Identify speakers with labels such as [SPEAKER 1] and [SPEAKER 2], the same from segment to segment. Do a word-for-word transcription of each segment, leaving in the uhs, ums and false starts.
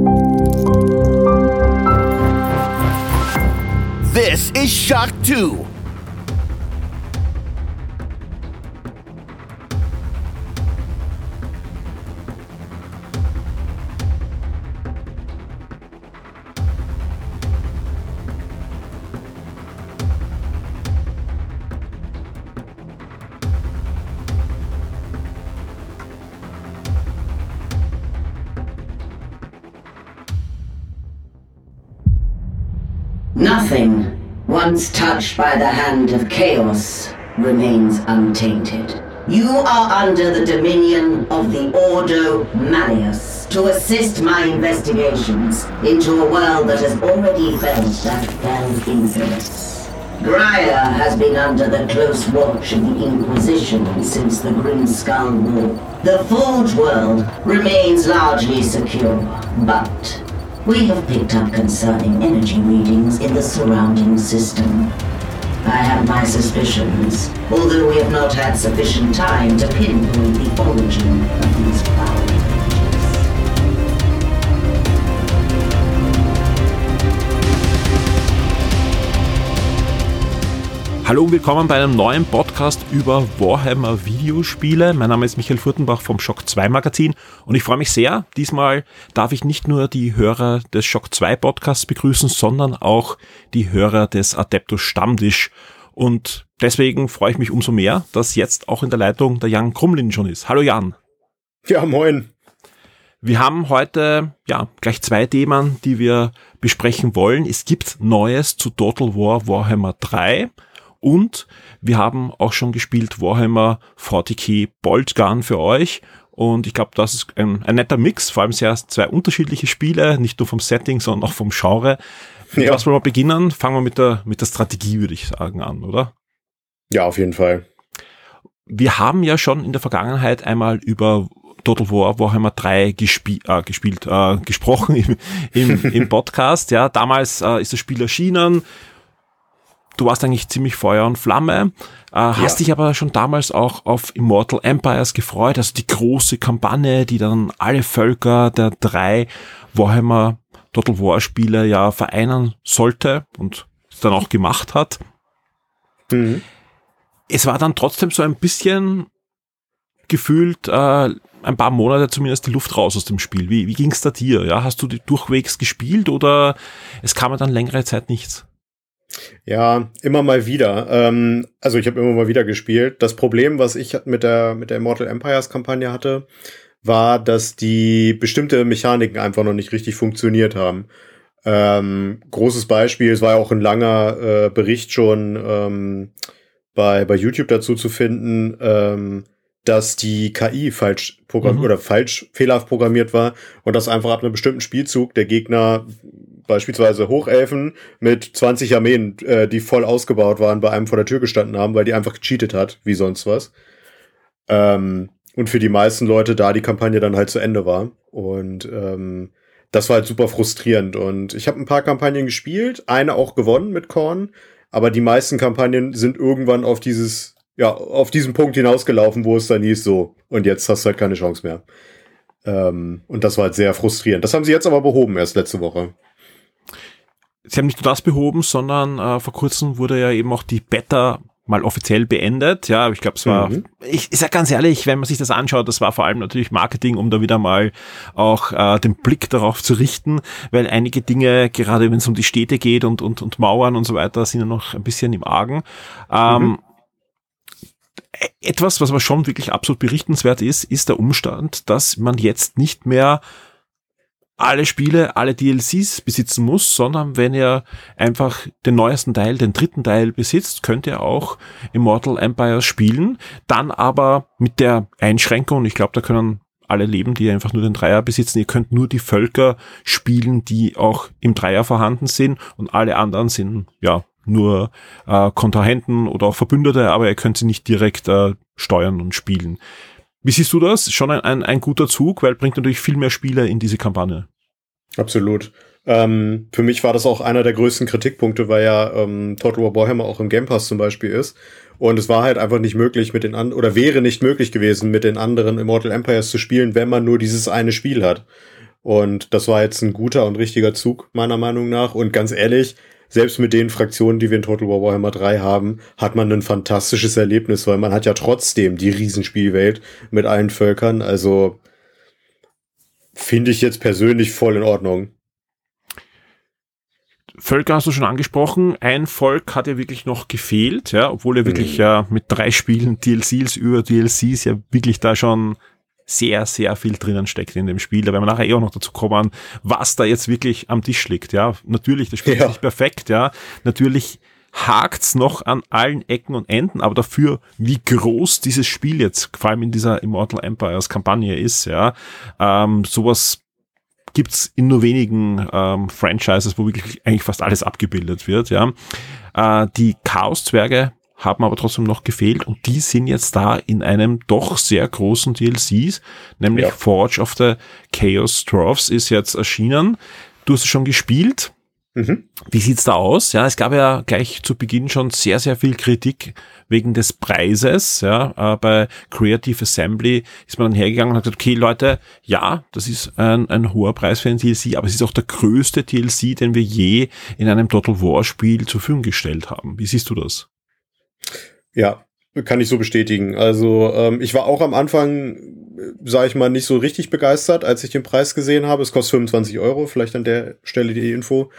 [SPEAKER 1] This is Shock two.
[SPEAKER 2] Nothing, once touched by the hand of chaos, remains untainted. You are under the dominion of the Ordo Malleus to assist my investigations into a world that has already felt that fell influence. Graia has been under the close watch of the Inquisition since the Grim Skull War. The Forge world remains largely secure, but we have picked up concerning energy readings in the surrounding system. I have my suspicions, although we have not had sufficient time to pinpoint the origin of these foul images.
[SPEAKER 3] Hallo und willkommen bei einem neuen Podcast über Warhammer Videospiele. Mein Name ist Michael Furtenbach vom Shock zwei Magazin und ich freue mich sehr. Diesmal darf ich nicht nur die Hörer des Shock zwei Podcasts begrüßen, sondern auch die Hörer des Adeptus Stammtisch. Und deswegen freue ich mich umso mehr, dass jetzt auch in der Leitung der Jan Krumlin schon ist. Hallo Jan.
[SPEAKER 4] Ja, moin.
[SPEAKER 3] Wir haben heute ja gleich zwei Themen, die wir besprechen wollen. Es gibt Neues zu Total War Warhammer drei. Und wir haben auch schon gespielt Warhammer forty K Boltgun für euch. Und ich glaube, das ist ein, ein netter Mix, vor allem sehr zwei unterschiedliche Spiele, nicht nur vom Setting, sondern auch vom Genre. Ja. Was wollen wir beginnen? Fangen wir mit der, mit der Strategie, würde ich sagen, an, oder?
[SPEAKER 4] Ja, auf jeden Fall.
[SPEAKER 3] Wir haben ja schon in der Vergangenheit einmal über Total War Warhammer drei gespie- äh, gespielt, äh, gesprochen im, im, im Podcast. Ja, damals äh, ist das Spiel erschienen. Du warst eigentlich ziemlich Feuer und Flamme, äh, hast ja. dich aber schon damals auch auf Immortal Empires gefreut, also die große Kampagne, die dann alle Völker der drei Warhammer Total War Spiele ja vereinen sollte und es dann auch gemacht hat. Mhm. Es war dann trotzdem so ein bisschen gefühlt äh, ein paar Monate zumindest die Luft raus aus dem Spiel. Wie, wie ging's da dir? Ja, hast du die durchwegs gespielt oder es kam dann längere Zeit nichts?
[SPEAKER 4] Ja, immer mal wieder. Ähm, also ich habe immer mal wieder gespielt. Das Problem, was ich mit der mit der Immortal Empires Kampagne hatte, war, dass die bestimmte Mechaniken einfach noch nicht richtig funktioniert haben. Ähm, großes Beispiel, es war ja auch ein langer äh, Bericht schon ähm, bei bei YouTube dazu zu finden, ähm, dass die K I falsch programmiert mhm. oder falsch fehlerhaft programmiert war und dass einfach ab einem bestimmten Spielzug der Gegner beispielsweise Hochelfen mit zwanzig Armeen, äh, die voll ausgebaut waren, bei einem vor der Tür gestanden haben, weil die einfach gecheatet hat, wie sonst was. Ähm, und für die meisten Leute da die Kampagne dann halt zu Ende war. Und ähm, das war halt super frustrierend. Und ich habe ein paar Kampagnen gespielt, eine auch gewonnen mit Khorne, aber die meisten Kampagnen sind irgendwann auf dieses, ja, auf diesen Punkt hinausgelaufen, wo es dann hieß, so, und jetzt hast du halt keine Chance mehr. Ähm, und das war halt sehr frustrierend. Das haben sie jetzt aber behoben, erst letzte Woche.
[SPEAKER 3] Sie haben nicht nur das behoben, sondern äh, vor kurzem wurde ja eben auch die Beta mal offiziell beendet. Ja, ich glaube, es war, mhm. ich, ich sag ganz ehrlich, wenn man sich das anschaut, das war vor allem natürlich Marketing, um da wieder mal auch äh, den Blick darauf zu richten, weil einige Dinge, gerade wenn es um die Städte geht und und und Mauern und so weiter, sind ja noch ein bisschen im Argen. Ähm, mhm. Etwas, was aber schon wirklich absolut berichtenswert ist, ist der Umstand, dass man jetzt nicht mehr alle Spiele, alle D L Cs besitzen muss, sondern wenn ihr einfach den neuesten Teil, den dritten Teil besitzt, könnt ihr auch Immortal Empires spielen, dann aber mit der Einschränkung, ich glaube, da können alle leben, die einfach nur den Dreier besitzen, ihr könnt nur die Völker spielen, die auch im Dreier vorhanden sind und alle anderen sind, ja, nur äh, Kontrahenten oder auch Verbündete, aber ihr könnt sie nicht direkt äh, steuern und spielen. Wie siehst du das? Schon ein, ein, ein guter Zug, weil bringt natürlich viel mehr Spiele in diese Kampagne.
[SPEAKER 4] Absolut. Ähm, für mich war das auch einer der größten Kritikpunkte, weil ja ähm, Total War Warhammer auch im Game Pass zum Beispiel ist. Und es war halt einfach nicht möglich mit den an- oder wäre nicht möglich gewesen, mit den anderen Immortal Empires zu spielen, wenn man nur dieses eine Spiel hat. Und das war jetzt ein guter und richtiger Zug, meiner Meinung nach. Und ganz ehrlich, selbst mit den Fraktionen, die wir in Total War Warhammer drei haben, hat man ein fantastisches Erlebnis, weil man hat ja trotzdem die Riesenspielwelt mit allen Völkern. Also finde ich jetzt persönlich voll in Ordnung.
[SPEAKER 3] Völker hast du schon angesprochen. Ein Volk hat ja wirklich noch gefehlt, ja, obwohl er wirklich
[SPEAKER 4] Mhm.
[SPEAKER 3] ja mit drei Spielen D L Cs über D L Cs ja wirklich da schon sehr, sehr viel drinnen steckt in dem Spiel. Da werden wir nachher eh auch noch dazu kommen, was da jetzt wirklich am Tisch liegt. Ja, natürlich, das Spiel
[SPEAKER 4] Ja.
[SPEAKER 3] ist nicht perfekt, ja. Natürlich hakt's noch an allen Ecken und Enden, aber dafür, wie groß dieses Spiel jetzt, vor allem in dieser Immortal Empires Kampagne ist, ja, ähm, sowas gibt's in nur wenigen ähm, Franchises, wo wirklich eigentlich fast alles abgebildet wird, ja. Äh, die Chaos-Zwerge haben aber trotzdem noch gefehlt und die sind jetzt da in einem doch sehr großen D L Cs, nämlich
[SPEAKER 4] Ja.
[SPEAKER 3] Forge of the Chaos Dwarfs ist jetzt erschienen. Du hast es schon gespielt.
[SPEAKER 4] Mhm.
[SPEAKER 3] Wie sieht's da aus? Ja, es gab ja gleich zu Beginn schon sehr, sehr viel Kritik wegen des Preises. Ja, äh, bei Creative Assembly ist man dann hergegangen und hat gesagt, okay, Leute, ja, das ist ein, ein hoher Preis für ein D L C, aber es ist auch der größte D L C, den wir je in einem Total War Spiel zur Verfügung gestellt haben. Wie siehst du das?
[SPEAKER 4] Ja, kann ich so bestätigen. Also ähm, ich war auch am Anfang, sage ich mal, nicht so richtig begeistert, als ich den Preis gesehen habe. Es kostet fünfundzwanzig Euro, vielleicht an der Stelle die Info.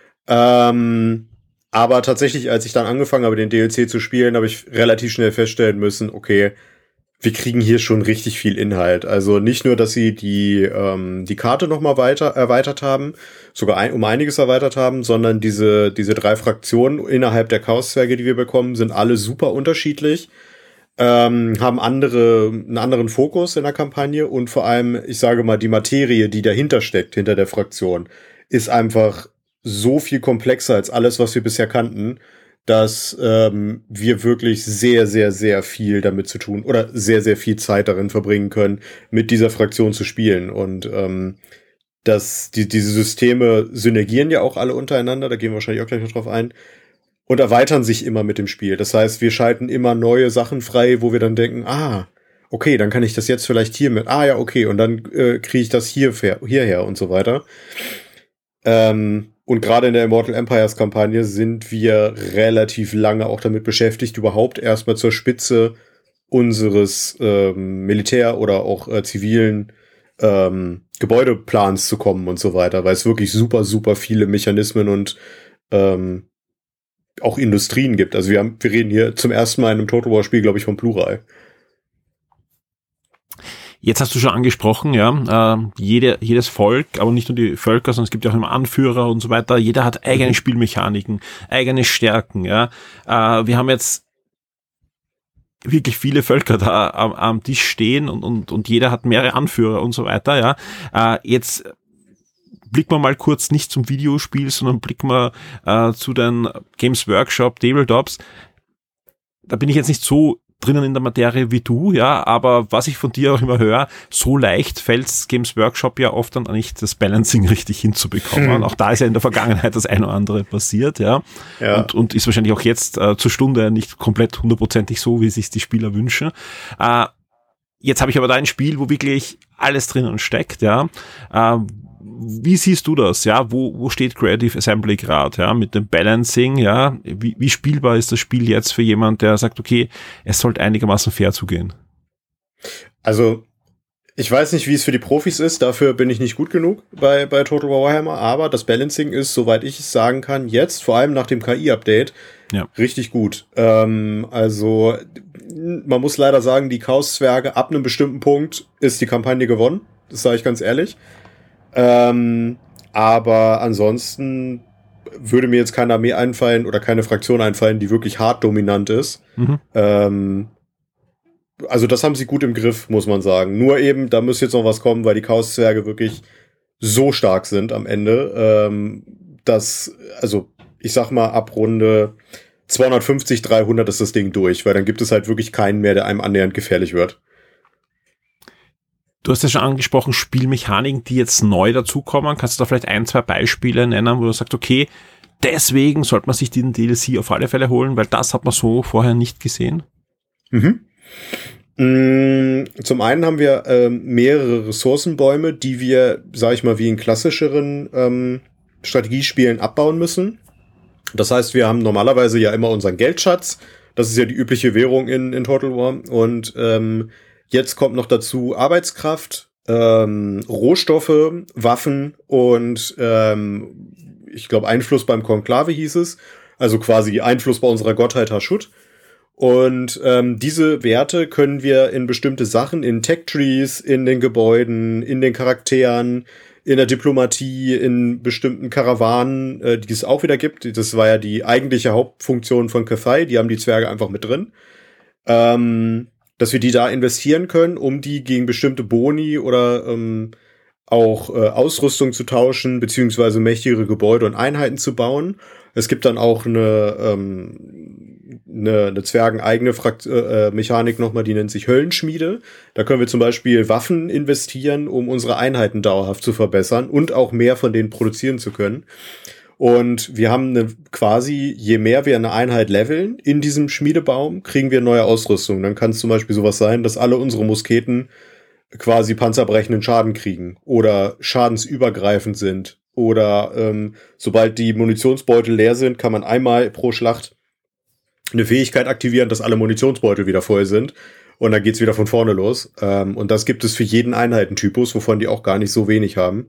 [SPEAKER 4] Ähm, aber tatsächlich, als ich dann angefangen habe, den D L C zu spielen, habe ich relativ schnell feststellen müssen, okay, wir kriegen hier schon richtig viel Inhalt. Also nicht nur, dass sie die ähm, die Karte noch mal weiter erweitert haben, sogar ein, um einiges erweitert haben, sondern diese diese drei Fraktionen innerhalb der Chaoszwerge, die wir bekommen, sind alle super unterschiedlich, ähm, haben andere einen anderen Fokus in der Kampagne und vor allem, ich sage mal, die Materie, die dahinter steckt, hinter der Fraktion, ist einfach so viel komplexer als alles, was wir bisher kannten, dass ähm, wir wirklich sehr, sehr, sehr viel damit zu tun oder sehr, sehr viel Zeit darin verbringen können, mit dieser Fraktion zu spielen. Und ähm, dass die, diese Systeme synergieren ja auch alle untereinander, da gehen wir wahrscheinlich auch gleich noch drauf ein, und erweitern sich immer mit dem Spiel. Das heißt, wir schalten immer neue Sachen frei, wo wir dann denken, ah, okay, dann kann ich das jetzt vielleicht hier mit, ah ja, okay, und dann äh, kriege ich das hier hierher und so weiter. Ähm, Und gerade in der Immortal Empires Kampagne sind wir relativ lange auch damit beschäftigt, überhaupt erstmal zur Spitze unseres ähm, Militär- oder auch äh, zivilen ähm, Gebäudeplans zu kommen und so weiter, weil es wirklich super, super viele Mechanismen und ähm, auch Industrien gibt. Also wir haben, wir reden hier zum ersten Mal in einem Total War Spiel, glaube ich, vom Plural.
[SPEAKER 3] Jetzt hast du schon angesprochen, ja, äh, jede, jedes Volk, aber nicht nur die Völker, sondern es gibt ja auch immer Anführer und so weiter. Jeder hat eigene Spielmechaniken, eigene Stärken, ja. Äh, wir haben jetzt wirklich viele Völker da am, am Tisch stehen und, und, und jeder hat mehrere Anführer und so weiter, ja. Äh, jetzt blicken wir mal kurz nicht zum Videospiel, sondern blicken wir äh, zu den Games Workshop Tabletops. Da bin ich jetzt nicht so drinnen in der Materie wie du, ja, aber was ich von dir auch immer höre, so leicht fällt's Games Workshop ja oft dann nicht, das Balancing richtig hinzubekommen. Hm. Auch da ist ja in der Vergangenheit das eine oder andere passiert, ja. ja. Und, und ist wahrscheinlich auch jetzt äh, zur Stunde nicht komplett hundertprozentig so, wie sich die Spieler wünschen. Äh, jetzt habe ich aber da ein Spiel, wo wirklich alles drinnen steckt, ja. Äh, Wie siehst du das? Ja, wo, wo steht Creative Assembly gerade? Ja, mit dem Balancing, ja, wie, wie spielbar ist das Spiel jetzt für jemand, der sagt, okay, es sollte einigermaßen fair zugehen?
[SPEAKER 4] Also, ich weiß nicht, wie es für die Profis ist, dafür bin ich nicht gut genug bei, bei Total War Warhammer, aber das Balancing ist, soweit ich es sagen kann, jetzt, vor allem nach dem K I-Update, ja. richtig gut. Ähm, also, man muss leider sagen, die Chaos-Zwerge, ab einem bestimmten Punkt ist die Kampagne gewonnen. Das sage ich ganz ehrlich. Ähm, aber ansonsten würde mir jetzt keine Armee einfallen oder keine Fraktion einfallen, die wirklich hart dominant ist. Mhm. Ähm, also das haben sie gut im Griff, muss man sagen. Nur eben, da muss jetzt noch was kommen, weil die Chaos-Zwerge wirklich so stark sind am Ende, ähm, dass, also ich sag mal, ab Runde zweihundertfünfzig, dreihundert ist das Ding durch, weil dann gibt es halt wirklich keinen mehr, der einem annähernd gefährlich wird.
[SPEAKER 3] Du hast ja schon angesprochen, Spielmechaniken, die jetzt neu dazukommen. Kannst du da vielleicht ein, zwei Beispiele nennen, wo du sagst, okay, deswegen sollte man sich den D L C auf alle Fälle holen, weil das hat man so vorher nicht gesehen?
[SPEAKER 4] Mhm. Zum einen haben wir ähm, mehrere Ressourcenbäume, die wir, sag ich mal, wie in klassischeren ähm, Strategiespielen abbauen müssen. Das heißt, wir haben normalerweise ja immer unseren Geldschatz. Das ist ja die übliche Währung in, in Total War. Und ähm, jetzt kommt noch dazu Arbeitskraft, ähm, Rohstoffe, Waffen und ähm, ich glaube Einfluss beim Konklave hieß es. Also quasi Einfluss bei unserer Gottheit Hashut. Und ähm, diese Werte können wir in bestimmte Sachen, in Tech-Trees, in den Gebäuden, in den Charakteren, in der Diplomatie, in bestimmten Karawanen, äh, die es auch wieder gibt. Das war ja die eigentliche Hauptfunktion von Cathay, die haben die Zwerge einfach mit drin. Ähm, dass wir die da investieren können, um die gegen bestimmte Boni oder ähm, auch äh, Ausrüstung zu tauschen, beziehungsweise mächtigere Gebäude und Einheiten zu bauen. Es gibt dann auch eine ähm, eine, eine zwergeneigene Frakt- äh, Mechanik nochmal, die nennt sich Höllenschmiede. Da können wir zum Beispiel Waffen investieren, um unsere Einheiten dauerhaft zu verbessern und auch mehr von denen produzieren zu können. Und wir haben eine, quasi, je mehr wir eine Einheit leveln in diesem Schmiedebaum, kriegen wir neue Ausrüstung. Dann kann es zum Beispiel sowas sein, dass alle unsere Musketen quasi panzerbrechenden Schaden kriegen oder schadensübergreifend sind. Oder ähm, sobald die Munitionsbeutel leer sind, kann man einmal pro Schlacht eine Fähigkeit aktivieren, dass alle Munitionsbeutel wieder voll sind. Und dann geht's wieder von vorne los. Ähm, und das gibt es für jeden Einheitentypus, wovon die auch gar nicht so wenig haben.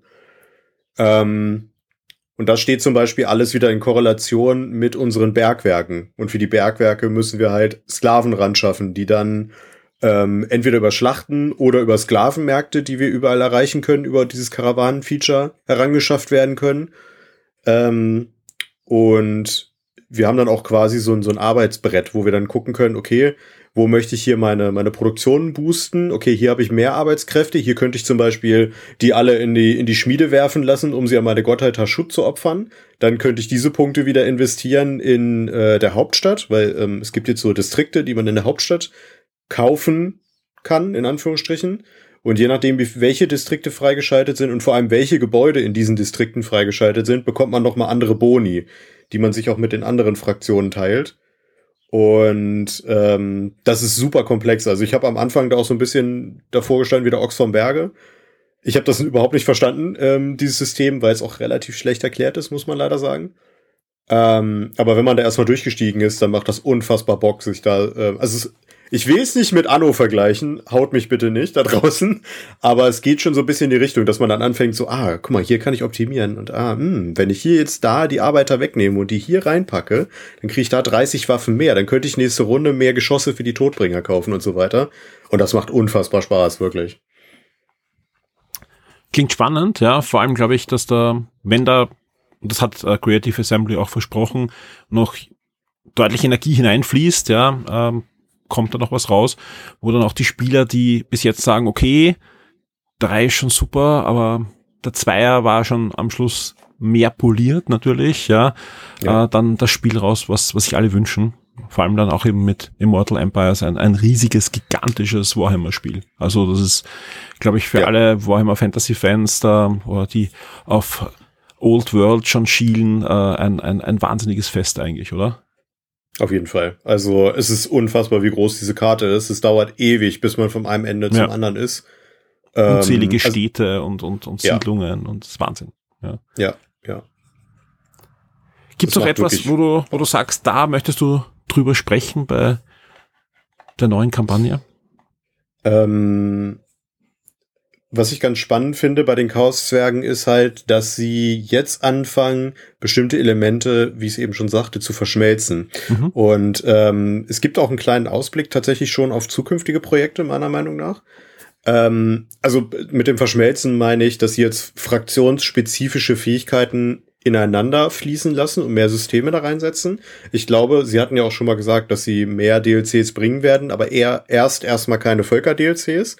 [SPEAKER 4] Ähm, und das steht zum Beispiel alles wieder in Korrelation mit unseren Bergwerken. Und für die Bergwerke müssen wir halt Sklaven ran schaffen, die dann ähm, entweder über Schlachten oder über Sklavenmärkte, die wir überall erreichen können, über dieses Karawanen-Feature herangeschafft werden können. Ähm, und wir haben dann auch quasi so ein, so ein Arbeitsbrett, wo wir dann gucken können, okay, wo möchte ich hier meine, meine Produktion boosten? Okay, hier habe ich mehr Arbeitskräfte. Hier könnte ich zum Beispiel die alle in die, in die Schmiede werfen lassen, um sie an meine Gottheit Hashut zu opfern. Dann könnte ich diese Punkte wieder investieren in äh, der Hauptstadt, weil ähm, es gibt jetzt so Distrikte, die man in der Hauptstadt kaufen kann, in Anführungsstrichen. Und je nachdem, wie, welche Distrikte freigeschaltet sind und vor allem welche Gebäude in diesen Distrikten freigeschaltet sind, bekommt man nochmal andere Boni, die man sich auch mit den anderen Fraktionen teilt. Und ähm, das ist super komplex. Also ich habe am Anfang da auch so ein bisschen davor gestanden wie der Ochs vom Berge. Ich habe das überhaupt nicht verstanden, ähm, dieses System, weil es auch relativ schlecht erklärt ist, muss man leider sagen. Ähm, aber wenn man da erstmal durchgestiegen ist, dann macht das unfassbar Bock, sich da... Äh, also es, ich will es nicht mit Anno vergleichen, haut mich bitte nicht da draußen, aber es geht schon so ein bisschen in die Richtung, dass man dann anfängt so, ah, guck mal, hier kann ich optimieren und ah, mh, wenn ich hier jetzt da die Arbeiter wegnehme und die hier reinpacke, dann kriege ich da dreißig Waffen mehr, dann könnte ich nächste Runde mehr Geschosse für die Todbringer kaufen und so weiter. Und das macht unfassbar Spaß, wirklich.
[SPEAKER 3] Klingt spannend, ja, vor allem glaube ich, dass da, wenn da, das hat uh, Creative Assembly auch versprochen, noch deutlich Energie hineinfließt, ja, ähm, kommt da noch was raus, wo dann auch die Spieler, die bis jetzt sagen, okay, drei ist schon super, aber der Zweier war schon am Schluss mehr poliert natürlich, ja, ja. Äh, dann das Spiel raus, was was sich alle wünschen. Vor allem dann auch eben mit Immortal Empires ein, ein riesiges, gigantisches Warhammer-Spiel. Also das ist, glaube ich, für ja. alle Warhammer-Fantasy-Fans da, oder die auf Old World schon schielen, äh, ein, ein, ein wahnsinniges Fest eigentlich, oder?
[SPEAKER 4] Auf jeden Fall. Also es ist unfassbar, wie groß diese Karte ist. Es dauert ewig, bis man von einem Ende zum ja. anderen ist.
[SPEAKER 3] Unzählige
[SPEAKER 4] ähm, also,
[SPEAKER 3] Städte und, und, und Siedlungen ja. und das ist Wahnsinn. Ja,
[SPEAKER 4] ja. ja.
[SPEAKER 3] Gibt es noch etwas, wo du, wo du sagst, da möchtest du drüber sprechen bei der neuen Kampagne?
[SPEAKER 4] Ähm, was ich ganz spannend finde bei den Chaoszwergen ist halt, dass sie jetzt anfangen, bestimmte Elemente, wie ich es eben schon sagte, zu verschmelzen. Mhm. Und ähm, es gibt auch einen kleinen Ausblick tatsächlich schon auf zukünftige Projekte, meiner Meinung nach. Ähm, also mit dem Verschmelzen meine ich, dass sie jetzt fraktionsspezifische Fähigkeiten ineinander fließen lassen und mehr Systeme da reinsetzen. Ich glaube, sie hatten ja auch schon mal gesagt, dass sie mehr D L Cs bringen werden, aber eher erst erstmal keine Völker-D L Cs.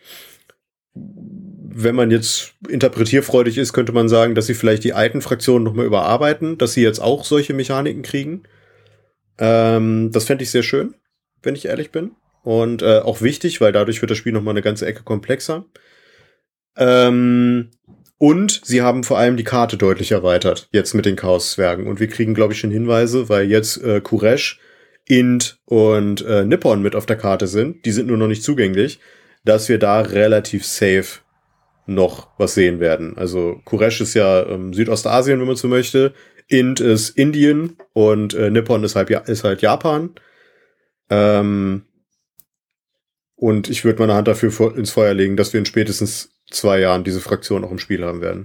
[SPEAKER 4] Wenn man jetzt interpretierfreudig ist, könnte man sagen, dass sie vielleicht die alten Fraktionen nochmal überarbeiten, dass sie jetzt auch solche Mechaniken kriegen. Ähm, das fände ich sehr schön, wenn ich ehrlich bin. Und äh, auch wichtig, weil dadurch wird das Spiel nochmal eine ganze Ecke komplexer. Ähm, und sie haben vor allem die Karte deutlich erweitert, jetzt mit den Chaoszwergen. Und wir kriegen, glaube ich, schon Hinweise, weil jetzt äh, Kuresh Int und äh, Nippon mit auf der Karte sind, die sind nur noch nicht zugänglich, dass wir da relativ safe noch was sehen werden. Also Kuresh ist ja ähm, Südostasien, wenn man so möchte. Int ist Indien und äh, Nippon ist halt, ist halt Japan. Ähm, und ich würde meine Hand dafür vor, ins Feuer legen, dass wir in spätestens zwei Jahren diese Fraktion auch im Spiel haben werden.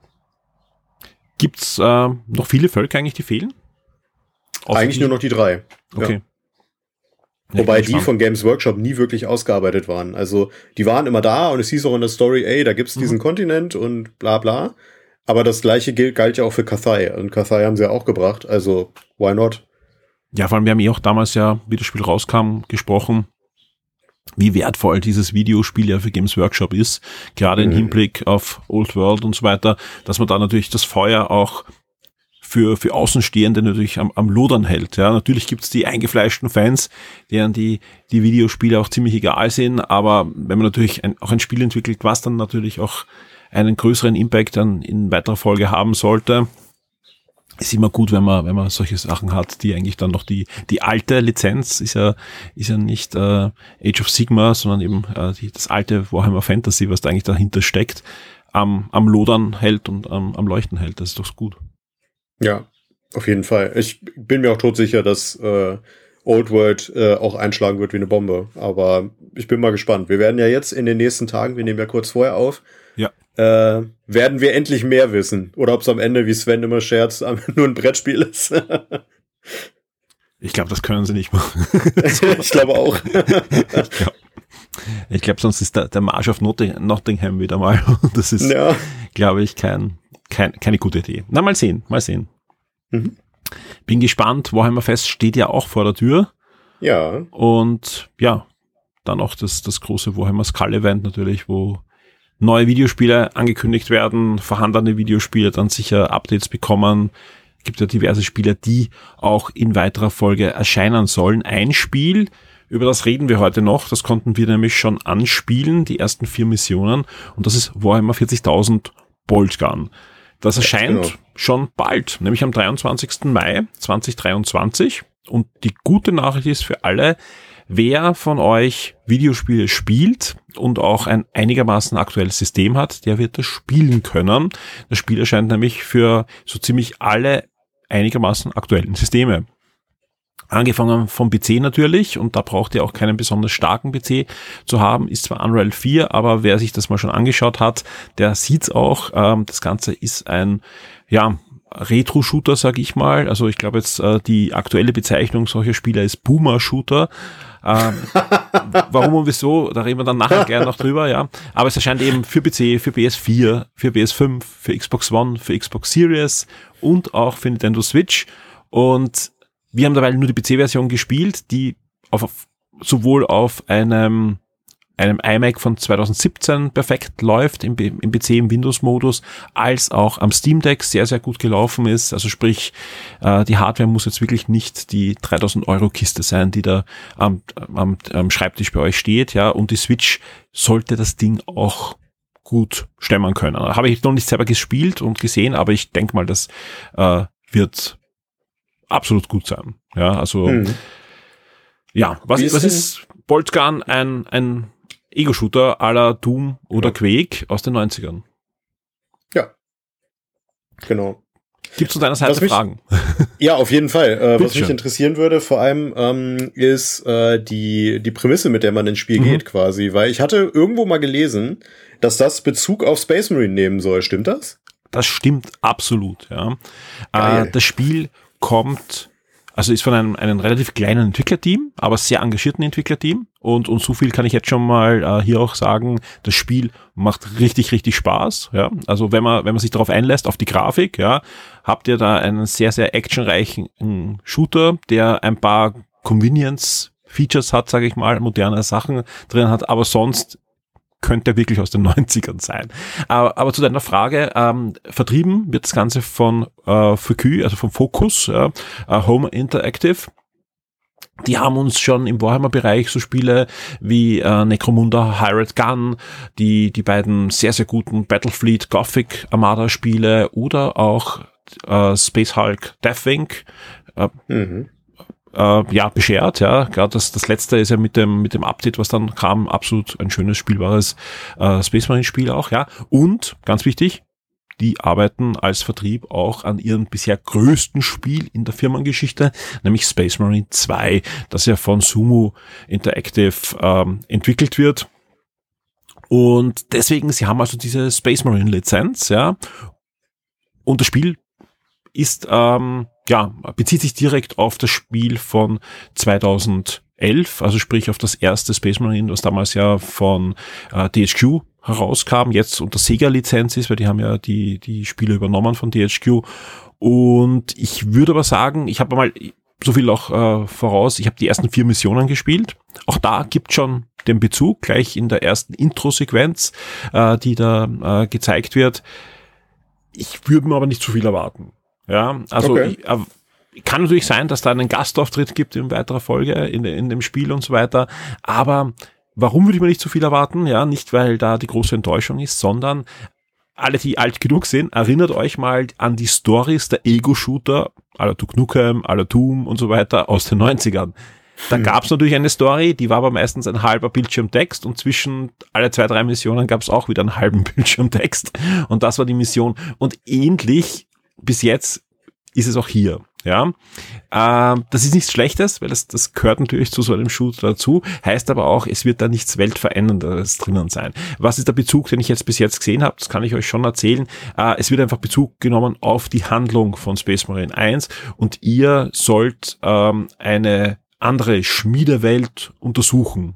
[SPEAKER 3] Gibt's äh, noch viele Völker eigentlich, die fehlen? Außer
[SPEAKER 4] eigentlich
[SPEAKER 3] die?
[SPEAKER 4] nur noch die drei.
[SPEAKER 3] Okay.
[SPEAKER 4] Ja.
[SPEAKER 3] Ja,
[SPEAKER 4] Wobei die von Games Workshop nie wirklich ausgearbeitet waren. Also die waren immer da und es hieß auch in der Story, ey, da gibt's diesen mhm. Kontinent und bla bla. Aber das gleiche gilt, galt ja auch für Cathay. Und Cathay haben sie ja auch gebracht, also why not?
[SPEAKER 3] Ja, vor allem, wir haben eh auch damals ja, wie das Spiel rauskam, gesprochen, wie wertvoll dieses Videospiel ja für Games Workshop ist, gerade mhm. im Hinblick auf Old World und so weiter, dass man da natürlich das Feuer auch für für Außenstehende natürlich am, am Lodern hält. Ja, natürlich gibt's die eingefleischten Fans, deren die die Videospiele auch ziemlich egal sind, aber wenn man natürlich ein, auch ein Spiel entwickelt, was dann natürlich auch einen größeren Impact dann in weiterer Folge haben sollte, ist immer gut, wenn man wenn man solche Sachen hat, die eigentlich dann noch die die alte Lizenz ist ja ist ja nicht äh, Age of Sigmar, sondern eben äh, die, das alte Warhammer Fantasy, was da eigentlich dahinter steckt, am am Lodern hält und am, am Leuchten hält. Das ist doch gut.
[SPEAKER 4] Ja, auf jeden Fall. Ich bin mir auch todsicher, dass äh, Old World äh, auch einschlagen wird wie eine Bombe. Aber ich bin mal gespannt. Wir werden ja jetzt in den nächsten Tagen, wir nehmen ja kurz vorher auf,
[SPEAKER 3] ja.
[SPEAKER 4] äh, werden wir endlich mehr wissen. Oder ob es am Ende, wie Sven immer scherzt, nur ein Brettspiel ist.
[SPEAKER 3] Ich glaube, das können sie nicht machen.
[SPEAKER 4] Ich glaube auch.
[SPEAKER 3] Ich glaube, ich glaub, sonst ist der, der Marsch auf Notting- Nottingham wieder mal. Das ist, ja. glaube ich, kein... Kein, keine gute Idee. Na, mal sehen, mal sehen.
[SPEAKER 4] Mhm.
[SPEAKER 3] Bin gespannt. Warhammer Fest steht ja auch vor der Tür.
[SPEAKER 4] Ja.
[SPEAKER 3] Und ja, dann auch das, das große Warhammer Skull Event natürlich, wo neue Videospiele angekündigt werden, vorhandene Videospiele dann sicher Updates bekommen. Gibt ja diverse Spiele, die auch in weiterer Folge erscheinen sollen. Ein Spiel, über das reden wir heute noch, das konnten wir nämlich schon anspielen, die ersten vier Missionen. Und das ist Warhammer vierzigtausend Boltgun. Das erscheint genau. schon bald, nämlich am dreiundzwanzigsten Mai zweitausenddreiundzwanzig. Und die gute Nachricht ist für alle, wer von euch Videospiele spielt und auch ein einigermaßen aktuelles System hat, der wird das spielen können. Das Spiel erscheint nämlich für so ziemlich alle einigermaßen aktuellen Systeme. Angefangen vom P C natürlich, und da braucht ihr auch keinen besonders starken P C zu haben, ist zwar Unreal vier, aber wer sich das mal schon angeschaut hat, der sieht's auch. Ähm, das Ganze ist ein, ja, Retro-Shooter, sag ich mal. Also ich glaube jetzt, äh, die aktuelle Bezeichnung solcher Spiele ist Boomer-Shooter. Ähm, warum und wieso, da reden wir dann nachher gerne noch drüber, ja. Aber es erscheint eben für P C, für P S vier, für P S fünf, für Xbox One, für Xbox Series und auch für Nintendo Switch. Und wir haben dabei nur die P C-Version gespielt, die auf, auf, sowohl auf einem, einem iMac von zweitausendsiebzehn perfekt läuft, im, im P C, im Windows-Modus, als auch am Steam Deck sehr, sehr gut gelaufen ist. Also sprich, äh, die Hardware muss jetzt wirklich nicht die dreitausend Euro Kiste sein, die da am, am, am Schreibtisch bei euch steht, ja. Und die Switch sollte das Ding auch gut stemmen können. Habe ich noch nicht selber gespielt und gesehen, aber ich denke mal, das äh, wird absolut gut sein. Ja, also hm. ja, was, ist, was ist Boltgun? Ein, ein Ego-Shooter à la Doom oder ja. Quake aus den neunzigern.
[SPEAKER 4] Ja, genau.
[SPEAKER 3] Gibt's von deiner Seite
[SPEAKER 4] mich,
[SPEAKER 3] Fragen?
[SPEAKER 4] Ja, auf jeden Fall. Äh, was
[SPEAKER 3] schön.
[SPEAKER 4] mich interessieren würde, vor allem ähm, ist äh, die die Prämisse, mit der man ins Spiel mhm. geht quasi. Weil ich hatte irgendwo mal gelesen, dass das Bezug auf Space Marine nehmen soll. Stimmt das?
[SPEAKER 3] Das stimmt absolut, ja. Äh, das Spiel kommt, also ist von einem, einem relativ kleinen Entwicklerteam, aber sehr engagierten Entwicklerteam, und, und so viel kann ich jetzt schon mal äh, hier auch sagen, das Spiel macht richtig, richtig Spaß, ja. Also wenn man, wenn man sich darauf einlässt, auf die Grafik, ja, habt ihr da einen sehr, sehr actionreichen äh, Shooter, der ein paar Convenience-Features hat, sage ich mal, moderne Sachen drin hat, aber sonst könnte wirklich aus den neunzigern sein. Aber, aber zu deiner Frage, ähm, vertrieben wird das Ganze von äh, F Q, also von Focus, ja, äh, Home Interactive. Die haben uns schon im Warhammer-Bereich so Spiele wie äh, Necromunda, Hired Gun, die die beiden sehr, sehr guten Battlefleet Gothic Armada-Spiele oder auch äh, Space Hulk Deathwing äh,
[SPEAKER 4] mhm.
[SPEAKER 3] äh, ja, beschert, ja. Gerade das, das letzte ist ja mit dem, mit dem Update, was dann kam, absolut ein schönes, spielbares äh, Space Marine Spiel auch, ja. Und, ganz wichtig, die arbeiten als Vertrieb auch an ihrem bisher größten Spiel in der Firmengeschichte, nämlich Space Marine zwei, das ja von Sumo Interactive ähm, entwickelt wird. Und deswegen, sie haben also diese Space Marine Lizenz, ja. Und das Spiel ist, ähm, ja, bezieht sich direkt auf das Spiel von zweitausendelf, also sprich auf das erste Space Marine, was damals ja von äh, D H Q herauskam, jetzt unter Sega-Lizenz ist, weil die haben ja die die Spiele übernommen von D H Q. Und ich würde aber sagen, ich habe mal so viel auch äh, voraus, ich habe die ersten vier Missionen gespielt. Auch da gibt schon den Bezug, gleich in der ersten Intro-Sequenz, äh, die da äh, gezeigt wird. Ich würde mir aber nicht zu viel erwarten. Ja, also
[SPEAKER 4] okay.
[SPEAKER 3] ich, äh, kann natürlich sein, dass da einen Gastauftritt gibt in weiterer Folge in, in dem Spiel und so weiter, aber warum würde ich mir nicht zu viel erwarten? Ja, nicht, weil da die große Enttäuschung ist, sondern alle, die alt genug sind, erinnert euch mal an die Stories der Ego-Shooter, à la Duke Nukem, à la Doom und so weiter aus den neunzigern. Da hm. gab es natürlich eine Story, die war aber meistens ein halber Bildschirmtext und zwischen alle zwei, drei Missionen gab es auch wieder einen halben Bildschirmtext und das war die Mission. Und ähnlich bis jetzt ist es auch hier. Ja, ähm, das ist nichts Schlechtes, weil das, das gehört natürlich zu so einem Shooter dazu, heißt aber auch, es wird da nichts Weltveränderndes drinnen sein. Was ist der Bezug, den ich jetzt bis jetzt gesehen habe? Das kann ich euch schon erzählen. Äh, es wird einfach Bezug genommen auf die Handlung von Space Marine eins und ihr sollt ähm, eine andere Schmiedewelt untersuchen.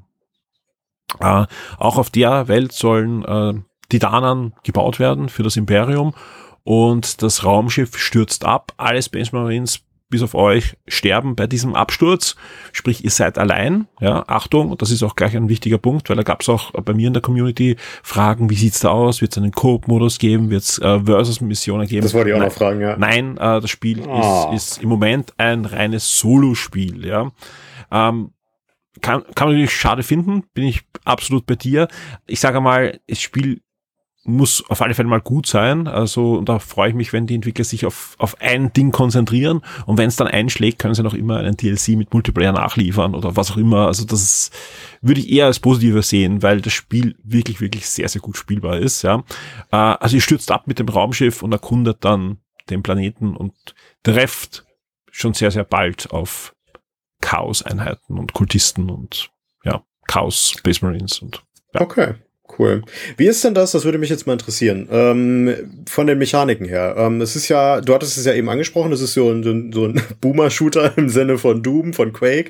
[SPEAKER 3] Äh, auch auf der Welt sollen äh, Titanen gebaut werden für das Imperium. Und das Raumschiff stürzt ab. Alle Space Marines, bis auf euch, sterben bei diesem Absturz. Sprich, ihr seid allein. Ja, Achtung, und das ist auch gleich ein wichtiger Punkt, weil da gab es auch bei mir in der Community Fragen, wie sieht's da aus? Wird es einen Coop-Modus geben? Wird es äh, Versus-Missionen geben?
[SPEAKER 4] Das wollte ich auch
[SPEAKER 3] Nein,
[SPEAKER 4] noch fragen, ja.
[SPEAKER 3] Nein, äh, das Spiel
[SPEAKER 4] oh.
[SPEAKER 3] ist, ist im Moment ein reines Solo-Spiel. Ja, ähm, kann, kann man natürlich schade finden, bin ich absolut bei dir. Ich sage mal, das Spiel muss auf alle Fälle mal gut sein, also und da freue ich mich, wenn die Entwickler sich auf auf ein Ding konzentrieren und wenn es dann einschlägt, können sie noch immer einen D L C mit Multiplayer nachliefern oder was auch immer, also das würde ich eher als positiver sehen, weil das Spiel wirklich, wirklich sehr, sehr gut spielbar ist, ja. Also ihr stürzt ab mit dem Raumschiff und erkundet dann den Planeten und trefft schon sehr, sehr bald auf Chaos-Einheiten und Kultisten und ja, Chaos Space Marines und ja.
[SPEAKER 4] Okay. Cool. Wie ist denn das? Das würde mich jetzt mal interessieren. Ähm, von den Mechaniken her. Ähm, es ist ja, du hattest es ja eben angesprochen, es ist so ein, so ein Boomer-Shooter im Sinne von Doom, von Quake.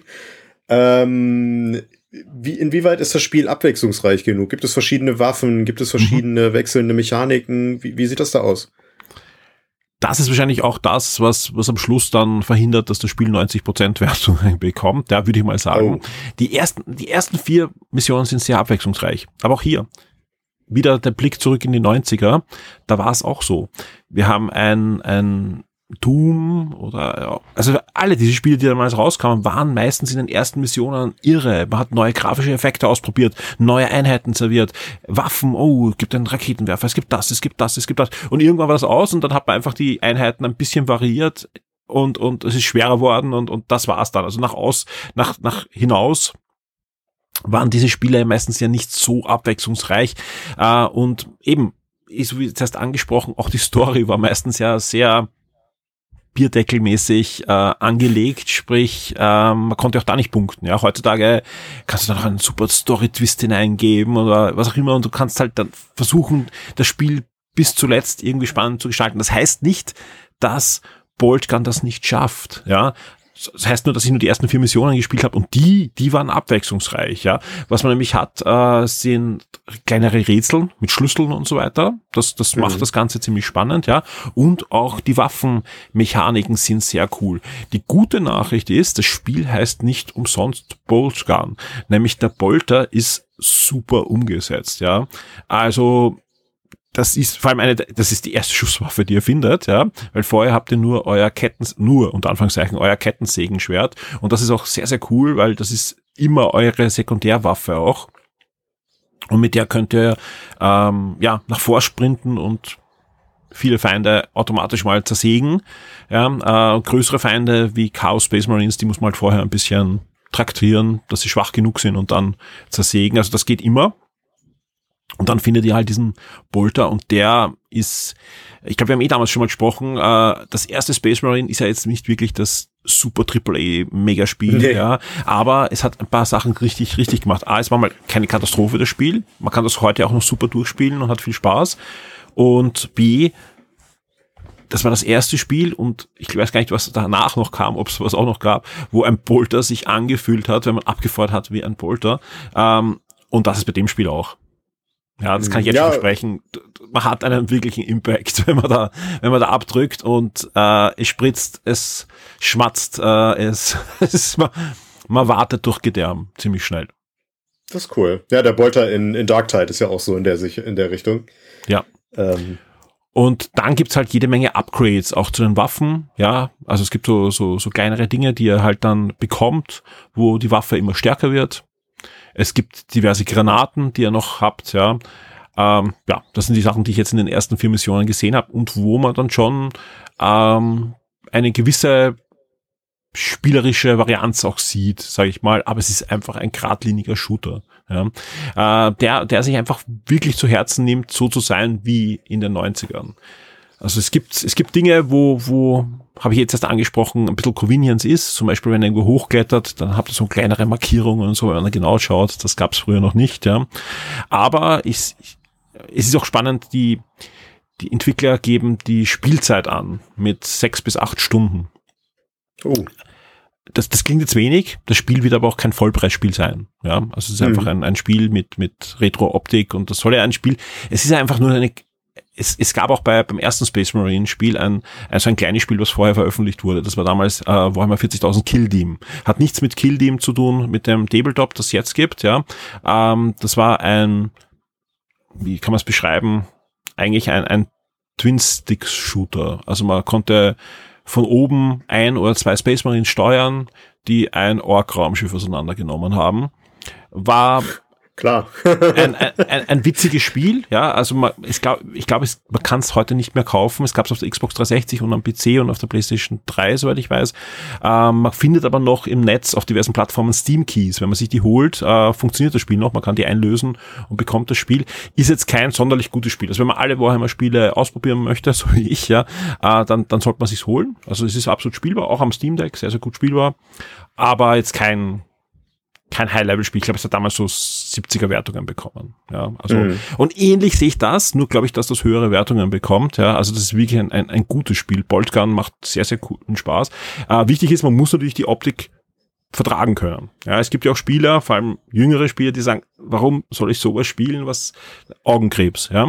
[SPEAKER 4] Ähm, wie, inwieweit ist das Spiel abwechslungsreich genug? Gibt es verschiedene Waffen? Gibt es verschiedene mhm. wechselnde Mechaniken? Wie, wie sieht das da aus?
[SPEAKER 3] Das ist wahrscheinlich auch das, was was am Schluss dann verhindert, dass das Spiel neunzig Prozent Wertung bekommt. Da würde ich mal sagen. Oh. Die ersten die ersten vier Missionen sind sehr abwechslungsreich. Aber auch hier wieder der Blick zurück in die neunziger. Da war es auch so. Wir haben ein ein Doom oder also alle diese Spiele, die damals rauskamen, waren meistens in den ersten Missionen irre. Man hat neue grafische Effekte ausprobiert, neue Einheiten serviert, Waffen, oh, es gibt einen Raketenwerfer, es gibt das, es gibt das, es gibt das. Und irgendwann war das aus und dann hat man einfach die Einheiten ein bisschen variiert und und es ist schwerer worden und und das war's dann. Also nach aus, nach nach hinaus waren diese Spiele meistens ja nicht so abwechslungsreich äh, und eben, so wie zuerst angesprochen, auch die Story war meistens ja sehr bierdeckelmäßig äh, angelegt, sprich, ähm, man konnte auch da nicht punkten. Ja, heutzutage kannst du da noch einen super Story-Twist hineingeben oder was auch immer und du kannst halt dann versuchen, das Spiel bis zuletzt irgendwie spannend zu gestalten. Das heißt nicht, dass Boltgun das nicht schafft. Ja, das heißt nur, dass ich nur die ersten vier Missionen gespielt habe und die, die waren abwechslungsreich, ja. Was man nämlich hat, äh, sind kleinere Rätsel mit Schlüsseln und so weiter. Das, das mhm. macht das Ganze ziemlich spannend, ja. Und auch die Waffenmechaniken sind sehr cool. Die gute Nachricht ist, das Spiel heißt nicht umsonst Boltgun. Nämlich der Bolter ist super umgesetzt, ja. Also, das ist vor allem eine, das ist die erste Schusswaffe, die ihr findet, ja, weil vorher habt ihr nur euer Ketten, nur unter Anführungszeichen euer Kettensägenschwert und das ist auch sehr, sehr cool, weil das ist immer eure Sekundärwaffe auch und mit der könnt ihr ähm, ja nach vorsprinten und viele Feinde automatisch mal zersägen. Ja, äh, größere Feinde wie Chaos Space Marines, die muss man halt vorher ein bisschen traktieren, dass sie schwach genug sind und dann zersägen. Also das geht immer. Und dann findet ihr halt diesen Bolter und der ist, ich glaube, wir haben eh damals schon mal gesprochen, äh, das erste Space Marine ist ja jetzt nicht wirklich das super Triple A Megaspiel, nee. ja, aber es hat ein paar Sachen richtig, richtig gemacht. A, es war mal keine Katastrophe, das Spiel. Man kann das heute auch noch super durchspielen und hat viel Spaß. Und B, das war das erste Spiel und ich weiß gar nicht, was danach noch kam, ob es was auch noch gab, wo ein Bolter sich angefühlt hat, wenn man abgefeuert hat wie ein Bolter. Ähm, und das ist bei dem Spiel auch. Ja, das kann ich jetzt
[SPEAKER 4] ja.
[SPEAKER 3] schon versprechen. Man hat einen wirklichen Impact, wenn man da, wenn man da abdrückt und äh, es spritzt, es schmatzt, äh, es, es man, man wartet durch Gedärm ziemlich schnell.
[SPEAKER 4] Das ist cool. Ja, der Bolter in, in Darktide ist ja auch so in der, in der Richtung.
[SPEAKER 3] Ja.
[SPEAKER 4] Ähm.
[SPEAKER 3] Und dann gibt's halt jede Menge Upgrades auch zu den Waffen. Ja, also es gibt so, so, so kleinere Dinge, die ihr halt dann bekommt, wo die Waffe immer stärker wird. Es gibt diverse Granaten, die ihr noch habt, ja. Ähm, ja, das sind die Sachen, die ich jetzt in den ersten vier Missionen gesehen habe und wo man dann schon ähm, eine gewisse spielerische Varianz auch sieht, sage ich mal. Aber es ist einfach ein geradliniger Shooter, ja. Äh, der, der sich einfach wirklich zu Herzen nimmt, so zu sein wie in den neunzigern. Also es gibt, es gibt Dinge, wo, wo, habe ich jetzt erst angesprochen, ein bisschen Convenience ist. Zum Beispiel, wenn ihr irgendwo hochklettert, dann habt ihr so kleinere Markierungen und so, wenn man genau schaut. Das gab es früher noch nicht, ja. Aber ich, es ist auch spannend, die, die Entwickler geben die Spielzeit an mit sechs bis acht Stunden. Oh. Das, das klingt jetzt wenig. Das Spiel wird aber auch kein Vollpreisspiel sein, ja. Also es ist mhm. einfach ein, ein Spiel mit, mit Retro-Optik und das soll ja ein Spiel, es ist einfach nur eine, Es, es gab auch bei beim ersten Space Marine Spiel ein, ein so ein kleines Spiel, was vorher veröffentlicht wurde. Das war damals äh, Warhammer vierzigtausend Kill Team. Hat nichts mit Kill Team zu tun, mit dem Tabletop, das es jetzt gibt. Ja, ähm, das war ein, wie kann man es beschreiben? Eigentlich ein, ein Twin-Sticks-Shooter. Also man konnte von oben ein oder zwei Space Marines steuern, die ein Ork-Raumschiff auseinandergenommen haben. War
[SPEAKER 4] Klar.
[SPEAKER 3] ein, ein, ein witziges Spiel, ja, also man, ich glaube, ich glaube, man kann es heute nicht mehr kaufen. Es gab es auf der Xbox dreihundertsechzig und am P C und auf der PlayStation drei, soweit ich weiß. Ähm, man findet aber noch im Netz auf diversen Plattformen Steam Keys. Wenn man sich die holt, äh, funktioniert das Spiel noch. Man kann die einlösen und bekommt das Spiel. Ist jetzt kein sonderlich gutes Spiel. Also wenn man alle Warhammer-Spiele ausprobieren möchte, so wie ich, ja, äh, dann, dann sollte man sich's holen. Also es ist absolut spielbar, auch am Steam Deck, sehr, sehr gut spielbar. Aber jetzt kein kein High-Level-Spiel. Ich glaube, es hat damals so siebziger Wertungen bekommen. Ja, also, mhm. und ähnlich sehe ich das, nur glaube ich, dass das höhere Wertungen bekommt. Ja, also das ist wirklich ein, ein, ein gutes Spiel. Boltgun macht sehr, sehr guten Spaß. Äh, wichtig ist, man muss natürlich die Optik vertragen können. Ja, es gibt ja auch Spieler, vor allem jüngere Spieler, die sagen, warum soll ich sowas spielen, was Augenkrebs, ja.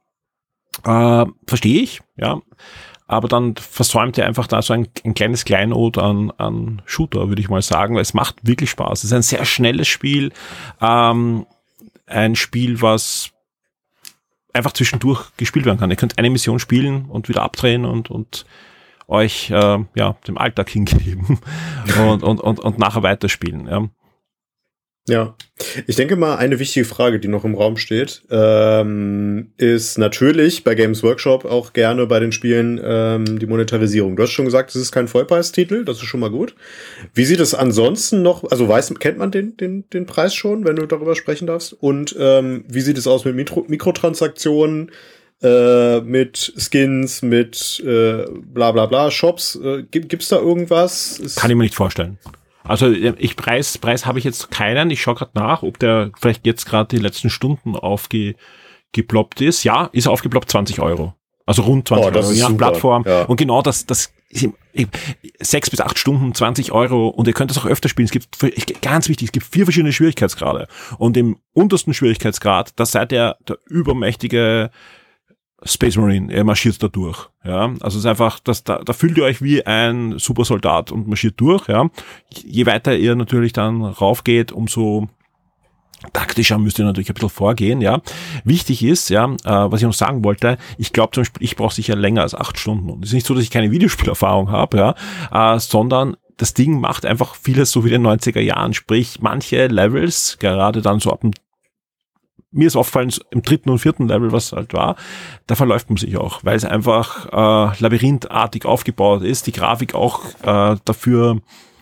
[SPEAKER 3] Äh, verstehe ich, ja. Aber dann versäumt er einfach da so ein, ein kleines Kleinod an, an Shooter, würde ich mal sagen. Es macht wirklich Spaß. Es ist ein sehr schnelles Spiel. Ähm, ein Spiel, was einfach zwischendurch gespielt werden kann. Ihr könnt eine Mission spielen und wieder abdrehen und, und euch äh, ja dem Alltag hingeben und, und, und, und nachher weiterspielen. Ja.
[SPEAKER 4] Ja, ich denke mal, eine wichtige Frage, die noch im Raum steht, ähm, ist natürlich bei Games Workshop auch gerne bei den Spielen ähm, die Monetarisierung. Du hast schon gesagt, es ist kein Vollpreistitel, das ist schon mal gut. Wie sieht es ansonsten noch, also weiß, kennt man den, den, den Preis schon, wenn du darüber sprechen darfst? Und ähm, wie sieht es aus mit Mikro- Mikrotransaktionen, äh, mit Skins, mit äh, bla bla bla, Shops? Äh, gibt, gibt's da irgendwas? Ist
[SPEAKER 3] Kann ich mir nicht vorstellen. Also ich Preis Preis habe ich jetzt keinen. Ich schaue gerade nach, ob der vielleicht jetzt gerade die letzten Stunden aufgeploppt ist. Ja, ist aufgeploppt, zwanzig Euro. Also rund zwanzig
[SPEAKER 4] oh, das
[SPEAKER 3] Euro.
[SPEAKER 4] Ist
[SPEAKER 3] ja,
[SPEAKER 4] super.
[SPEAKER 3] Plattform.
[SPEAKER 4] Ja.
[SPEAKER 3] Und genau das, das sechs bis acht Stunden, zwanzig Euro. Und ihr könnt das auch öfter spielen. Es gibt, ganz wichtig, es gibt vier verschiedene Schwierigkeitsgrade. Und im untersten Schwierigkeitsgrad, da seid ihr der übermächtige Space Marine, er marschiert da durch, ja, also es ist einfach, das, da, da fühlt ihr euch wie ein Supersoldat und marschiert durch, ja, je weiter ihr natürlich dann raufgeht, umso taktischer müsst ihr natürlich ein bisschen vorgehen, ja. Wichtig ist, ja, äh, was ich noch sagen wollte, ich glaube zum Beispiel, ich brauche sicher länger als acht Stunden und es ist nicht so, dass ich keine Videospielerfahrung habe, ja, äh, sondern das Ding macht einfach vieles so wie in den neunziger Jahren, sprich manche Levels, gerade dann so ab dem mir ist aufgefallen, im dritten und vierten Level, was halt war, da verläuft man sich auch, weil es einfach äh, labyrinthartig aufgebaut ist, die Grafik auch äh, dafür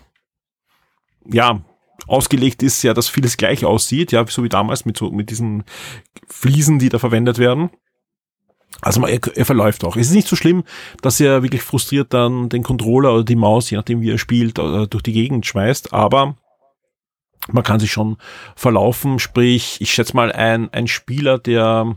[SPEAKER 3] ja ausgelegt ist, ja, dass vieles gleich aussieht, ja, so wie damals mit so mit diesen Fliesen, die da verwendet werden. Also man, er, er verläuft auch. Es ist nicht so schlimm, dass er wirklich frustriert dann den Controller oder die Maus, je nachdem wie er spielt, durch die Gegend schmeißt, aber man kann sich schon verlaufen, sprich, ich schätze mal, ein ein Spieler, der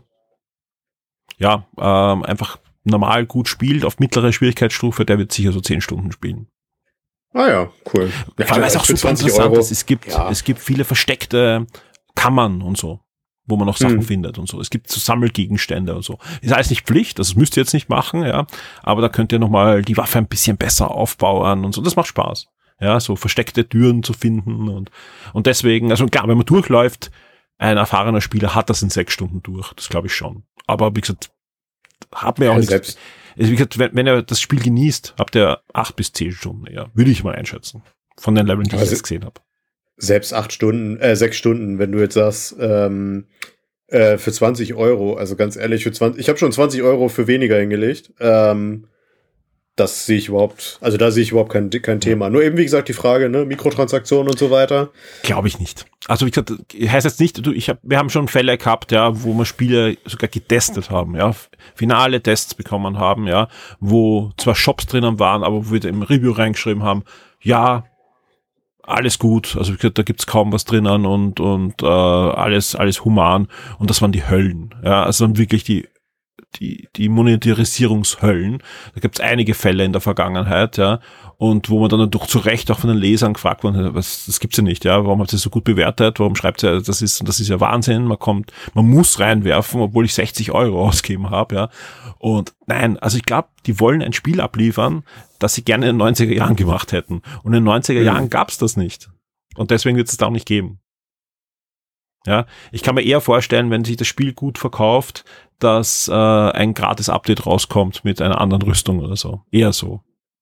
[SPEAKER 3] ja ähm, einfach normal gut spielt, auf mittlerer Schwierigkeitsstufe, der wird sicher so zehn Stunden spielen.
[SPEAKER 4] Ah ja, cool. Ja,
[SPEAKER 3] Vor allem, weil es auch super interessant ist. Es gibt, ja. es gibt viele versteckte Kammern und so, wo man noch Sachen hm. findet und so. Es gibt so Sammelgegenstände und so. Ist alles nicht Pflicht, das müsst ihr jetzt nicht machen, ja, aber da könnt ihr nochmal die Waffe ein bisschen besser aufbauen und so. Das macht Spaß. Ja, so versteckte Türen zu finden und, und deswegen, also klar, wenn man durchläuft, ein erfahrener Spieler hat das in sechs Stunden durch, das glaube ich schon. Aber wie gesagt, hat mir auch ja, nichts. Selbst. Wie gesagt, wenn, wenn er das Spiel genießt, habt ihr acht bis zehn Stunden, ja, würde ich mal einschätzen. Von den Leveln, die also ich jetzt gesehen habe.
[SPEAKER 4] Selbst acht Stunden, äh, sechs Stunden, wenn du jetzt sagst, ähm, äh, für zwanzig Euro, also ganz ehrlich, für zwanzig, ich habe schon zwanzig Euro für weniger hingelegt, ähm, das sehe ich überhaupt, also da sehe ich überhaupt kein, kein Thema. Nur eben, wie gesagt, die Frage, ne, Mikrotransaktionen und so weiter.
[SPEAKER 3] Glaube ich nicht. Also wie gesagt, heißt jetzt nicht, du, ich hab, wir haben schon Fälle gehabt, ja, wo wir Spiele sogar getestet haben, ja, finale Tests bekommen haben, ja, wo zwar Shops drinnen waren, aber wo wir im Review reingeschrieben haben, ja, alles gut, also wie gesagt, da gibt's kaum was drinnen und und äh, alles alles human und das waren die Höllen, ja, also dann wirklich die die die Monetarisierungshöllen. Da gibt's einige Fälle in der Vergangenheit, ja, und wo man dann durch zu Recht auch von den Lesern gefragt wurde, was, das gibt's ja nicht, ja, warum habt ihr das so gut bewertet, warum schreibt ihr, das ist, das ist ja Wahnsinn, man kommt, man muss reinwerfen, obwohl ich sechzig Euro ausgegeben habe, ja, und nein, also ich glaube, die wollen ein Spiel abliefern, das sie gerne in den neunziger Jahren gemacht hätten, und in den neunziger mhm. Jahren gab's das nicht, und deswegen wird es da auch nicht geben. Ja, ich kann mir eher vorstellen, wenn sich das Spiel gut verkauft, dass äh, ein gratis Update rauskommt mit einer anderen Rüstung oder so. Eher so.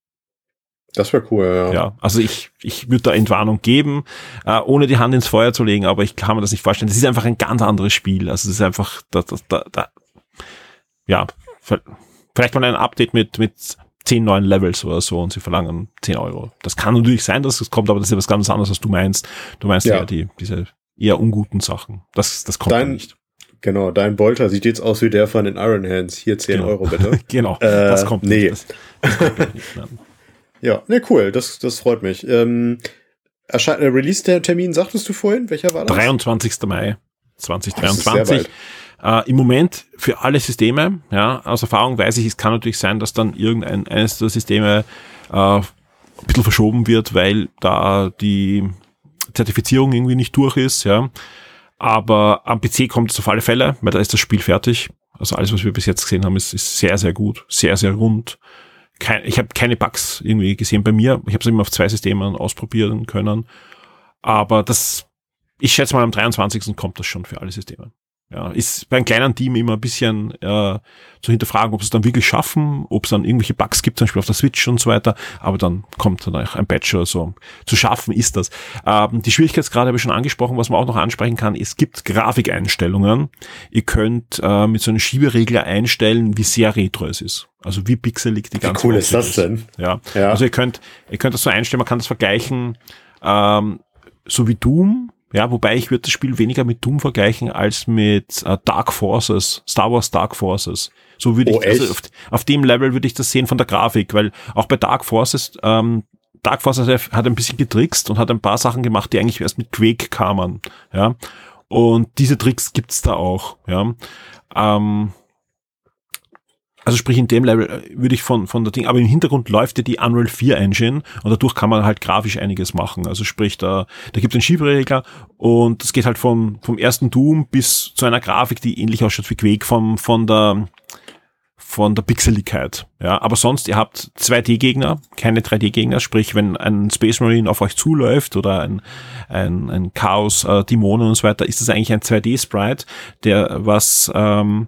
[SPEAKER 4] Das wäre cool, ja.
[SPEAKER 3] Ja, also ich ich würde da Entwarnung geben, äh, ohne die Hand ins Feuer zu legen, aber ich kann mir das nicht vorstellen. Das ist einfach ein ganz anderes Spiel. Also das ist einfach, da, da, da, da ja, vielleicht mal ein Update mit mit zehn neuen Levels oder so und sie verlangen zehn Euro. Das kann natürlich sein, dass es kommt, aber das ist ja was ganz anderes, was du meinst. Du meinst ja, ja die diese eher unguten Sachen. Das, das kommt
[SPEAKER 4] dein,
[SPEAKER 3] nicht.
[SPEAKER 4] Genau, dein Bolter sieht jetzt aus wie der von den Iron Hands. Hier zehn
[SPEAKER 3] genau.
[SPEAKER 4] Euro bitte.
[SPEAKER 3] Genau,
[SPEAKER 4] äh,
[SPEAKER 3] das kommt
[SPEAKER 4] nee.
[SPEAKER 3] nicht. Das, das kommt nicht. Nein.
[SPEAKER 4] Ja, ne, cool, das, das freut mich. Ähm, erscheint, äh, Release-Termin, sagtest du vorhin? Welcher war das?
[SPEAKER 3] dreiundzwanzigster Mai zweitausenddreiundzwanzig. Äh, Im Moment für alle Systeme, ja, aus Erfahrung weiß ich, es kann natürlich sein, dass dann irgendein eines der Systeme äh, ein bisschen verschoben wird, weil da die Zertifizierung irgendwie nicht durch ist, ja. Aber am P C kommt es auf alle Fälle, weil da ist das Spiel fertig. Also alles, was wir bis jetzt gesehen haben, ist, ist sehr, sehr gut, sehr, sehr rund. Kein, ich habe keine Bugs irgendwie gesehen bei mir. Ich habe es immer auf zwei Systemen ausprobieren können. Aber das, ich schätze mal, am dreiundzwanzigsten kommt das schon für alle Systeme. Ja, ist bei einem kleinen Team immer ein bisschen äh, zu hinterfragen, ob sie es dann wirklich schaffen, ob es dann irgendwelche Bugs gibt, zum Beispiel auf der Switch und so weiter, aber dann kommt dann auch ein Patch oder so. Zu schaffen ist das. Ähm, die Schwierigkeitsgrade habe ich schon angesprochen, was man auch noch ansprechen kann, es gibt Grafikeinstellungen. Ihr könnt äh, mit so einem Schieberegler einstellen, wie sehr retro es ist. Also wie pixelig die ganze
[SPEAKER 4] Wie cool ist das denn?
[SPEAKER 3] Ja. ja, also ihr könnt ihr könnt das so einstellen, man kann das vergleichen, ähm, so wie Doom. Ja, wobei ich würde das Spiel weniger mit Doom vergleichen als mit uh, Dark Forces, Star Wars Dark Forces. So würde
[SPEAKER 4] oh,
[SPEAKER 3] ich, also auf, auf dem Level würde ich das sehen von der Grafik, weil auch bei Dark Forces, ähm, Dark Forces hat ein bisschen getrickst und hat ein paar Sachen gemacht, die eigentlich erst mit Quake kamen. Ja, und diese Tricks gibt's da auch. Ja, ähm, also sprich in dem Level würde ich von von der Ding, aber im Hintergrund läuft ja die Unreal vier Engine und dadurch kann man halt grafisch einiges machen. Also sprich, da da gibt es einen Schieberegler und das geht halt vom vom ersten Doom bis zu einer Grafik, die ähnlich ausschaut wie Quake von von der von der Pixeligkeit. Ja, aber sonst, ihr habt zwei D-Gegner, keine drei D-Gegner, sprich, wenn ein Space Marine auf euch zuläuft oder ein ein, ein Chaos, äh, Dämonen und so weiter, ist das eigentlich ein zwei D-Sprite, der was ähm,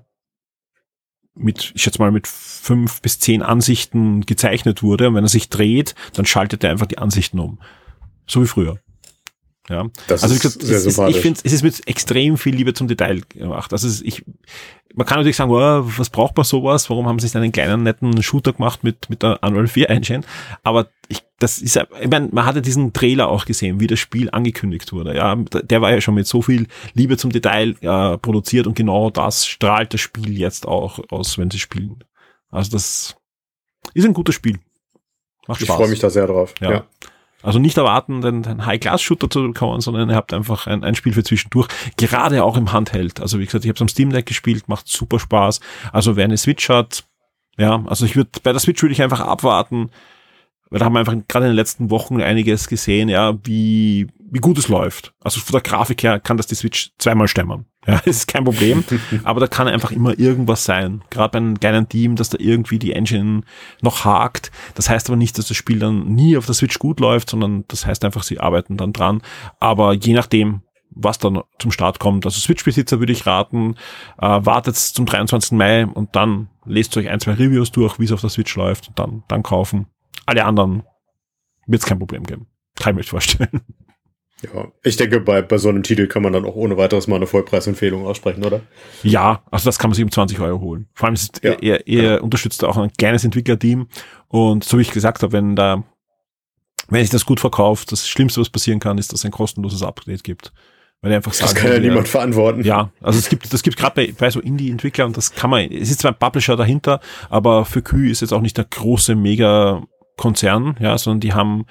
[SPEAKER 3] mit, ich schätze mal, mit fünf bis zehn Ansichten gezeichnet wurde. Und wenn er sich dreht, dann schaltet er einfach die Ansichten um. So wie früher. Ja,
[SPEAKER 4] das
[SPEAKER 3] also wie
[SPEAKER 4] ist
[SPEAKER 3] gesagt,
[SPEAKER 4] sehr
[SPEAKER 3] es ist,
[SPEAKER 4] sympathisch.
[SPEAKER 3] ich finde, es ist mit extrem viel Liebe zum Detail gemacht. Also es ist, ich, man kann natürlich sagen, oh, was braucht man sowas? Warum haben sie nicht einen kleinen netten Shooter gemacht mit mit der Unreal vier Engine? Aber ich, das ist, ich meine, man hatte diesen Trailer auch gesehen, wie das Spiel angekündigt wurde. Ja, der war ja schon mit so viel Liebe zum Detail äh, produziert und genau das strahlt das Spiel jetzt auch aus, wenn sie spielen. Also das ist ein gutes Spiel. Macht Spaß.
[SPEAKER 4] Ich freue mich da sehr drauf.
[SPEAKER 3] Ja.
[SPEAKER 4] ja.
[SPEAKER 3] Also nicht erwarten, den, den High-Class-Shooter zu bekommen, sondern ihr habt einfach ein, ein Spiel für zwischendurch, gerade auch im Handheld. Also wie gesagt, ich habe es am Steam Deck gespielt, macht super Spaß. Also wer eine Switch hat, ja, also ich würde, bei der Switch würde ich einfach abwarten, weil da haben wir einfach gerade in den letzten Wochen einiges gesehen, ja, wie, wie gut es läuft. Also von der Grafik her kann das die Switch zweimal stemmen. Ja, das ist kein Problem. Aber da kann einfach immer irgendwas sein. Gerade bei einem kleinen Team, dass da irgendwie die Engine noch hakt. Das heißt aber nicht, dass das Spiel dann nie auf der Switch gut läuft, sondern das heißt einfach, sie arbeiten dann dran. Aber je nachdem, was dann zum Start kommt. Also Switch-Besitzer würde ich raten, äh, wartet zum dreiundzwanzigsten Mai und dann lest euch ein, zwei Reviews durch, wie es auf der Switch läuft und dann, dann kaufen. Alle anderen wird es kein Problem geben. Kann ich mir nicht vorstellen.
[SPEAKER 4] Ja, ich denke, bei, bei so einem Titel kann man dann auch ohne weiteres mal eine Vollpreisempfehlung aussprechen, oder?
[SPEAKER 3] Ja, also das kann man sich um zwanzig Euro holen. Vor allem ist
[SPEAKER 4] Ja,
[SPEAKER 3] er, er
[SPEAKER 4] genau.
[SPEAKER 3] unterstützt auch ein kleines Entwicklerteam und so wie ich gesagt habe, wenn da, wenn sich das gut verkauft, das Schlimmste, was passieren kann, ist, dass es ein kostenloses Upgrade gibt. Weil er einfach
[SPEAKER 4] Das
[SPEAKER 3] sagt,
[SPEAKER 4] kann ja
[SPEAKER 3] ja,
[SPEAKER 4] niemand verantworten.
[SPEAKER 3] Ja, also es gibt, das gibt gerade bei, bei so Indie-Entwicklern und das kann man, es ist zwar ein Publisher dahinter, aber für Q ist jetzt auch nicht der große Mega-Konzern, ja, sondern die haben,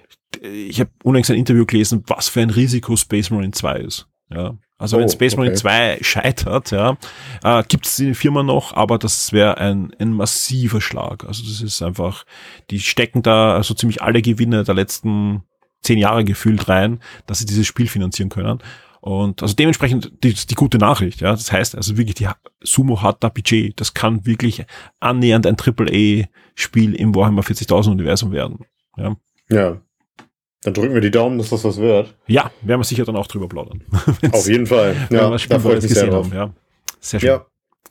[SPEAKER 3] ich habe unlängst ein Interview gelesen, was für ein Risiko Space Marine zwei ist. Ja, also
[SPEAKER 4] Oh,
[SPEAKER 3] wenn Space Marine
[SPEAKER 4] okay.
[SPEAKER 3] zwei scheitert, ja, äh, gibt es die Firma noch, aber das wäre ein, ein massiver Schlag. Also das ist einfach, die stecken da also ziemlich alle Gewinne der letzten zehn Jahre gefühlt rein, dass sie dieses Spiel finanzieren können. Und also dementsprechend die, die gute Nachricht, ja. Das heißt also wirklich, die Sumo hat da Budget. Das kann wirklich annähernd ein Triple A Spiel im Warhammer vierzigtausend Universum werden. Ja.
[SPEAKER 4] Ja. Dann drücken wir die Daumen, dass das was wird.
[SPEAKER 3] Ja, werden wir sicher dann auch drüber plaudern.
[SPEAKER 4] Auf jeden Fall.
[SPEAKER 3] Wenn
[SPEAKER 4] Ja,
[SPEAKER 3] wir das
[SPEAKER 4] da
[SPEAKER 3] Spiel
[SPEAKER 4] freue ich
[SPEAKER 3] bereits
[SPEAKER 4] mich sehr
[SPEAKER 3] gesehen
[SPEAKER 4] drauf.
[SPEAKER 3] haben, ja. Sehr schön.
[SPEAKER 4] Ja.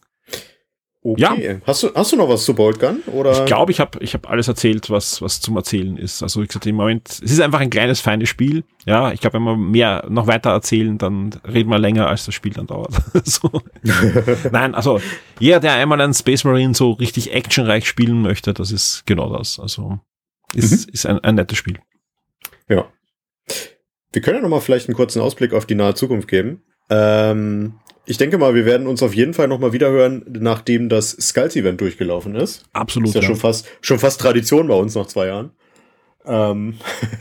[SPEAKER 4] Okay. Hast du, hast du noch was zu Bolt Gun? Oder?
[SPEAKER 3] Ich glaube, ich habe ich hab alles erzählt, was was zum Erzählen ist. Also wie gesagt, im Moment, es ist einfach ein kleines, feines Spiel. Ja, ich glaube, wenn wir mehr noch weiter erzählen, dann reden wir länger, als das Spiel dann dauert. so. Nein, also jeder, der einmal einen Space Marine so richtig actionreich spielen möchte, das ist genau das. Also ist, mhm. ist ein, ein nettes Spiel.
[SPEAKER 4] Ja. Wir können ja noch mal vielleicht einen kurzen Ausblick auf die nahe Zukunft geben. Ähm, ich denke mal, wir werden uns auf jeden Fall noch mal wieder hören, nachdem das Skulls-Event durchgelaufen ist.
[SPEAKER 3] Absolut.
[SPEAKER 4] Ist ja, ja schon fast schon fast Tradition bei uns nach zwei Jahren. Ähm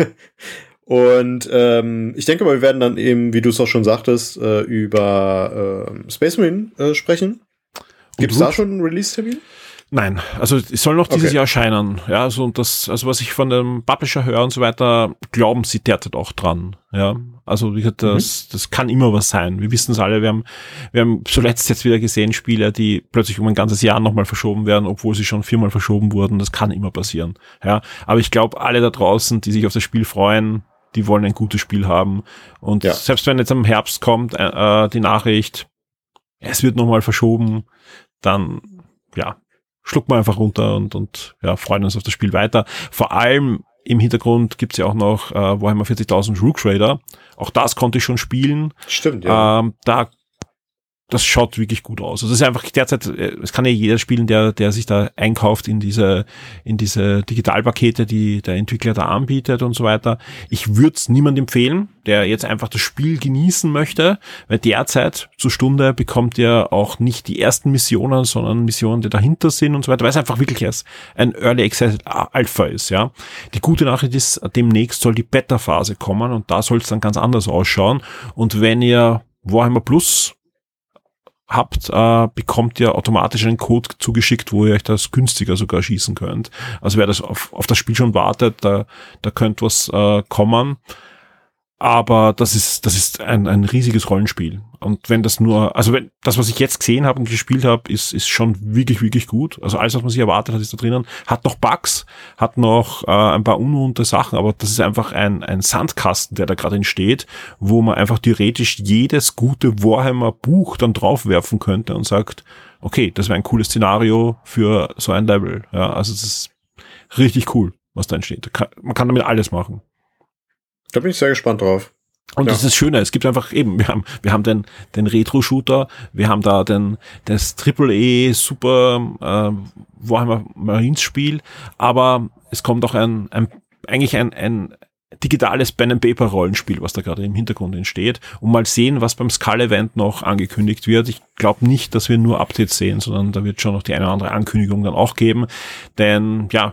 [SPEAKER 4] Und ähm, ich denke mal, wir werden dann eben, wie du es auch schon sagtest, äh, über äh, Space Marine äh, sprechen. Gibt es da schon einen Release-Termin?
[SPEAKER 3] Nein, also es soll noch dieses
[SPEAKER 4] Okay.
[SPEAKER 3] Jahr erscheinen. Ja, also und das, also was ich von dem Publisher höre und so weiter, glauben sie derzeit auch dran. Ja, also wie gesagt, das, mhm. das kann immer was sein. Wir wissen es alle. Wir haben, wir haben zuletzt jetzt wieder gesehen Spiele, die plötzlich um ein ganzes Jahr nochmal verschoben werden, obwohl sie schon viermal verschoben wurden. Das kann immer passieren. Ja, aber ich glaube, alle da draußen, die sich auf das Spiel freuen, die wollen ein gutes Spiel haben. Und
[SPEAKER 4] Ja.
[SPEAKER 3] selbst wenn jetzt am Herbst kommt äh, die Nachricht, es wird nochmal verschoben, dann ja. schlucken wir einfach runter und, und ja, freuen uns auf das Spiel weiter. Vor allem im Hintergrund gibt's ja auch noch äh, Warhammer vierzigtausend Rook Trader. Auch das konnte ich schon spielen.
[SPEAKER 4] Stimmt, ja.
[SPEAKER 3] Ähm, da das schaut wirklich gut aus. Also es ist einfach derzeit, es kann ja jeder spielen, der der sich da einkauft in diese in diese Digitalpakete, die der Entwickler da anbietet und so weiter. Ich würde es niemandem empfehlen, der jetzt einfach das Spiel genießen möchte, weil derzeit zur Stunde bekommt ihr auch nicht die ersten Missionen, sondern Missionen, die dahinter sind und so weiter, weil es einfach wirklich erst ein Early Access Alpha ist, ja. Die gute Nachricht ist, demnächst soll die Beta-Phase kommen und da soll es dann ganz anders ausschauen. Und wenn ihr Warhammer Plus habt, äh, bekommt ihr automatisch einen Code zugeschickt, wo ihr euch das günstiger sogar schießen könnt. Also wer das auf, auf das Spiel schon wartet, da, da könnte was äh, kommen. Aber das ist, das ist ein, ein riesiges Rollenspiel. Und wenn das nur, also wenn das, was ich jetzt gesehen habe und gespielt habe, ist, ist schon wirklich, wirklich gut. Also alles, was man sich erwartet hat, ist da drinnen. Hat noch Bugs, hat noch äh, ein paar unruhende Sachen, aber das ist einfach ein, ein Sandkasten, der da gerade entsteht, wo man einfach theoretisch jedes gute Warhammer-Buch dann draufwerfen könnte und sagt, okay, das wäre ein cooles Szenario für so ein Level. Ja, also es ist richtig cool, was da entsteht. Man kann damit alles machen.
[SPEAKER 4] Da bin ich sehr gespannt drauf.
[SPEAKER 3] Und
[SPEAKER 4] ja.
[SPEAKER 3] das ist das Schöne, es gibt einfach eben, wir haben, wir haben den, den Retro-Shooter, wir haben da den, das Triple A Super, äh, Warhammer Marines Spiel, aber es kommt auch ein, ein, eigentlich ein, ein digitales Pen and Paper Rollenspiel, was da gerade im Hintergrund entsteht, und mal sehen, was beim Skull Event noch angekündigt wird. Ich glaube nicht, dass wir nur Updates sehen, sondern da wird schon noch die eine oder andere Ankündigung dann auch geben, denn, ja,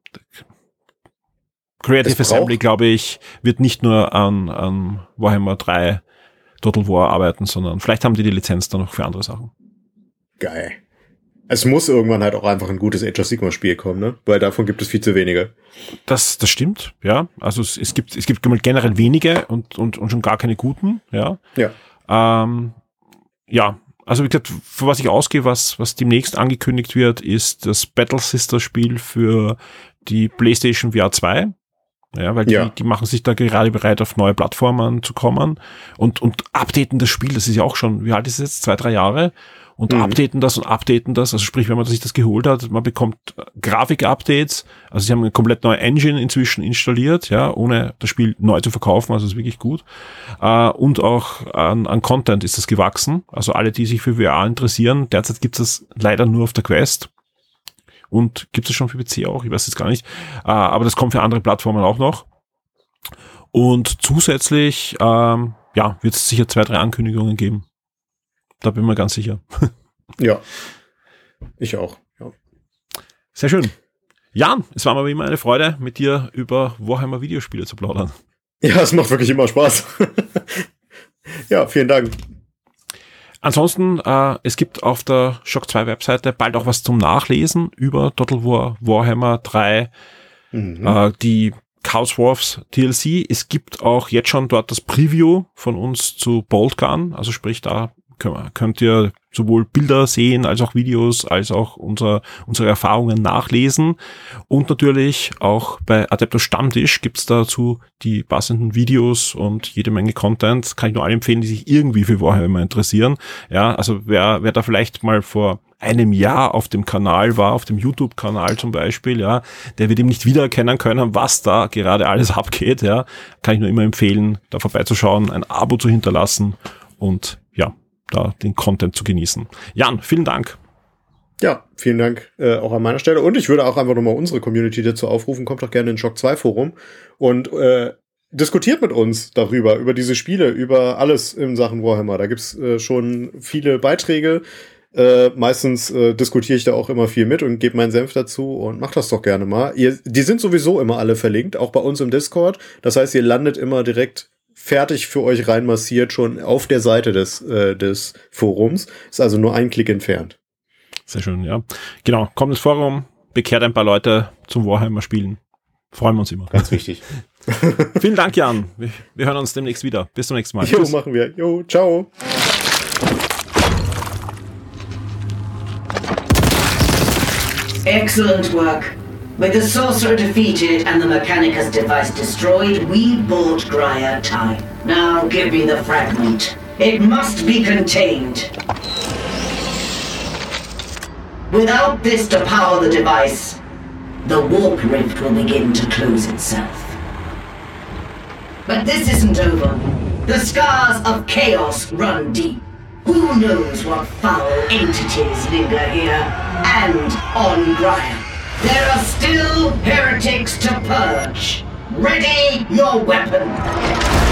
[SPEAKER 3] Creative Assembly, glaube ich, wird nicht nur an, an Warhammer drei Total War arbeiten, sondern vielleicht haben die die Lizenz dann noch für andere Sachen.
[SPEAKER 4] Geil. Es muss irgendwann halt auch einfach ein gutes Age of Sigmar Spiel kommen, ne? Weil davon gibt es viel zu wenige.
[SPEAKER 3] Das, das stimmt, ja. Also es, es gibt, es gibt generell wenige und, und, und schon gar keine guten, ja.
[SPEAKER 4] Ja.
[SPEAKER 3] Ähm, ja. Also wie gesagt, für was ich ausgehe, was, was demnächst angekündigt wird, ist das Battle Sister Spiel für die PlayStation V R zwei. Ja, weil die,
[SPEAKER 4] ja.
[SPEAKER 3] die machen sich da gerade bereit, auf neue Plattformen zu kommen und, und updaten das Spiel. Das ist ja auch schon, wie alt ist es jetzt? Zwei, drei Jahre. Und mhm. updaten das und updaten das. Also sprich, wenn man sich das geholt hat, man bekommt Grafik-Updates. Also sie haben eine komplett neue Engine inzwischen installiert, ja, ohne das Spiel neu zu verkaufen. Also ist wirklich gut. Uh, und auch an, an Content ist das gewachsen. Also alle, die sich für V R interessieren, derzeit gibt es das leider nur auf der Quest. Und gibt es schon für P C auch, ich weiß jetzt gar nicht. Uh, aber das kommt für andere Plattformen auch noch. Und zusätzlich, ähm, ja, wird es sicher zwei, drei Ankündigungen geben. Da bin ich mir ganz sicher.
[SPEAKER 4] Ja, ich auch. Ja.
[SPEAKER 3] Sehr schön. Jan, es war mir wie immer eine Freude, mit dir über Warhammer Videospiele zu plaudern.
[SPEAKER 4] Ja, es macht wirklich immer Spaß. Ja, vielen Dank.
[SPEAKER 3] Ansonsten, äh, es gibt auf der Shock zwei Webseite bald auch was zum Nachlesen über Total War Warhammer drei, mhm. äh, die Chaos Wars D L C. Es gibt auch jetzt schon dort das Preview von uns zu Bolt Gun, also sprich, da könnt ihr sowohl Bilder sehen, als auch Videos, als auch unser, unsere Erfahrungen nachlesen. Und natürlich auch bei Adeptus Stammtisch gibt's dazu die passenden Videos und jede Menge Content. Kann ich nur allen empfehlen, die sich irgendwie für Warhammer interessieren. Ja, also wer, wer da vielleicht mal vor einem Jahr auf dem Kanal war, auf dem YouTube-Kanal zum Beispiel, ja, der wird ihm nicht wiedererkennen können, was da gerade alles abgeht, ja. Kann ich nur immer empfehlen, da vorbeizuschauen, ein Abo zu hinterlassen und ja, da den Content zu genießen. Jan, vielen Dank.
[SPEAKER 4] Ja, vielen Dank äh, auch an meiner Stelle. Und ich würde auch einfach nochmal unsere Community dazu aufrufen, kommt doch gerne in Shock zwei Forum und äh, diskutiert mit uns darüber, über diese Spiele, über alles in Sachen Warhammer. Da gibt's äh, schon viele Beiträge. Äh, meistens äh, diskutiere ich da auch immer viel mit und gebe meinen Senf dazu und macht das doch gerne mal. Ihr, die sind sowieso immer alle verlinkt, auch bei uns im Discord. Das heißt, ihr landet immer direkt fertig für euch reinmassiert schon auf der Seite des, äh, des Forums. Ist also nur ein Klick entfernt.
[SPEAKER 3] Sehr schön, ja. Genau, kommt ins Forum, bekehrt ein paar Leute zum Warhammer spielen. Freuen wir uns immer.
[SPEAKER 4] Ganz wichtig.
[SPEAKER 3] Vielen Dank, Jan. Wir, wir hören uns demnächst wieder. Bis zum nächsten Mal.
[SPEAKER 4] Jo,
[SPEAKER 3] Tschüss.
[SPEAKER 4] machen wir. Jo, ciao.
[SPEAKER 2] Excellent work. With the sorcerer defeated and the Mechanicus device destroyed, we bought Grya time. Now give me the fragment. It must be contained. Without this to power the device, the warp rift will begin to close itself. But this isn't over. The scars of chaos run deep. Who knows what foul entities linger here and on Grya? There are still heretics to purge. Ready your weapon.